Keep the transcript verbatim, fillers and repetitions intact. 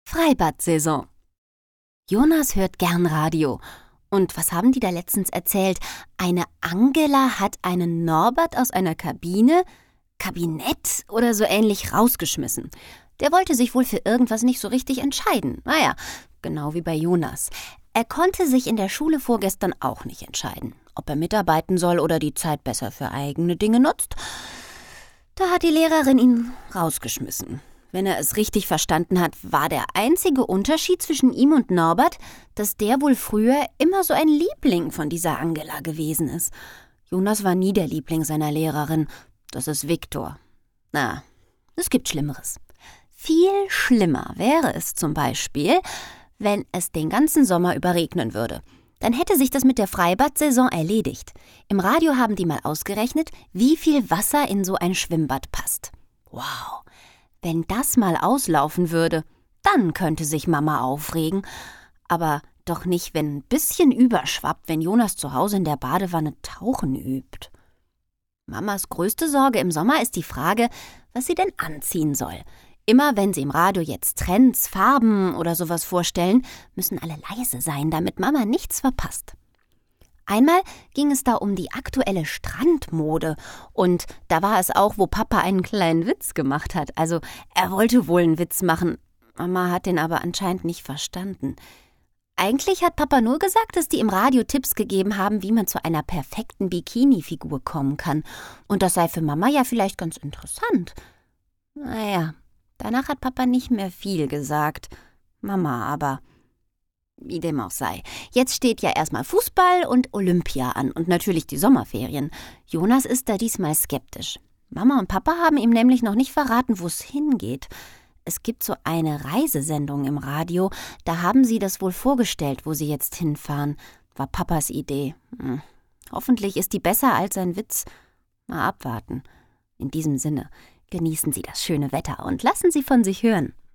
Freibad-Saison. Jonas hört gern Radio. Und was haben die da letztens erzählt? Eine Angela hat einen Norbert aus einer Kabine, Kabinett oder so ähnlich rausgeschmissen. Der wollte sich wohl für irgendwas nicht so richtig entscheiden. Naja, genau wie bei Jonas. Er konnte sich in der Schule vorgestern auch nicht entscheiden, ob er mitarbeiten soll oder die Zeit besser für eigene Dinge nutzt. Da hat die Lehrerin ihn rausgeschmissen. Wenn er es richtig verstanden hat, war der einzige Unterschied zwischen ihm und Norbert, dass der wohl früher immer so ein Liebling von dieser Angela gewesen ist. Jonas war nie der Liebling seiner Lehrerin. Das ist Viktor. Na, es gibt Schlimmeres. Viel schlimmer wäre es zum Beispiel, wenn es den ganzen Sommer über regnen würde. Dann hätte sich das mit der Freibad-Saison erledigt. Im Radio haben die mal ausgerechnet, wie viel Wasser in so ein Schwimmbad passt. Wow! Wenn das mal auslaufen würde, dann könnte sich Mama aufregen. Aber doch nicht, wenn ein bisschen überschwappt, wenn Jonas zu Hause in der Badewanne Tauchen übt. Mamas größte Sorge im Sommer ist die Frage, was sie denn anziehen soll. Immer wenn sie im Radio jetzt Trends, Farben oder sowas vorstellen, müssen alle leise sein, damit Mama nichts verpasst. Einmal ging es da um die aktuelle Strandmode und da war es auch, wo Papa einen kleinen Witz gemacht hat. Also er wollte wohl einen Witz machen, Mama hat den aber anscheinend nicht verstanden. Eigentlich hat Papa nur gesagt, dass die im Radio Tipps gegeben haben, wie man zu einer perfekten Bikini-Figur kommen kann. Und das sei für Mama ja vielleicht ganz interessant. Naja, danach hat Papa nicht mehr viel gesagt. Mama aber. Wie dem auch sei. Jetzt steht ja erstmal Fußball und Olympia an und natürlich die Sommerferien. Jonas ist da diesmal skeptisch. Mama und Papa haben ihm nämlich noch nicht verraten, wo es hingeht. Es gibt so eine Reisesendung im Radio, da haben sie das wohl vorgestellt, wo sie jetzt hinfahren. War Papas Idee. Hm. Hoffentlich ist die besser als sein Witz. Mal abwarten. In diesem Sinne, genießen Sie das schöne Wetter und lassen Sie von sich hören.